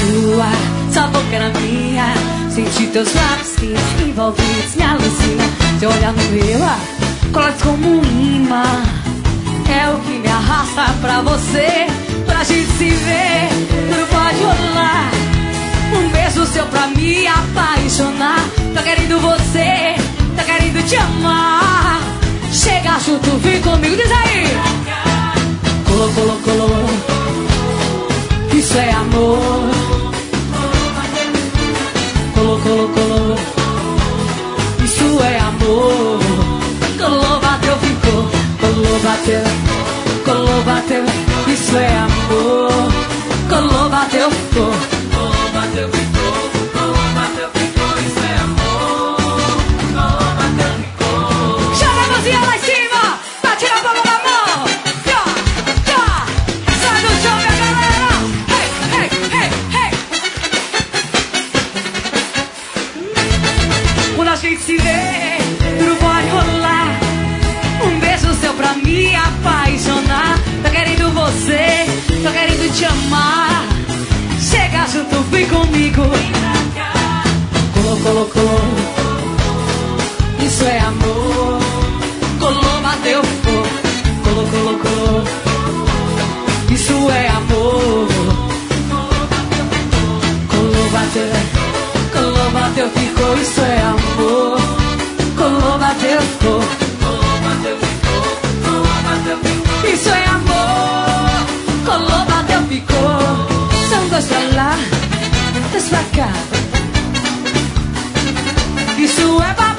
sua boca na minha. Senti teus lábios quentes envolvidos, me alucina. Teu olhar no meu, colados como um imã. É o que me arrasta pra você, pra gente se ver. Tudo pode rolar. Um beijo seu pra me apaixonar. Tô querendo você, tô querendo te amar. Chega junto, vem comigo, diz aí. Colô, colô, colô. Isso é amor. Colô, colô, colô. Isso é amor. Colô, bateu, ficou. Colô, bateu. Colô, bateu. Isso é amor. Colô, bateu, ficou. Colô, bateu, ficou. Colô, bateu, ficou. Isso é amor. Colô, bateu, ficou. Joga a mãozinha lá em cima. Bate na palma da mão. Sai do chão, minha galera. Hey, hey, hey, hey. Quando a gente se vê, tudo pode rolar. Um beijo seu pra me apaixonar. Tô querendo você, tô querendo te amar. Chega junto, vem comigo. Colô, colô, colô. Isso é amor. Colô, bateu, ficou. Colô, colô, colô. Isso é amor. Colô, bateu. Colô, bateu, ficou. Isso é amor. Colô, bateu, ficou. Isso é amor. Colô, bateu, ficou. São dois pra lá, dois pra cá. Isso é babado.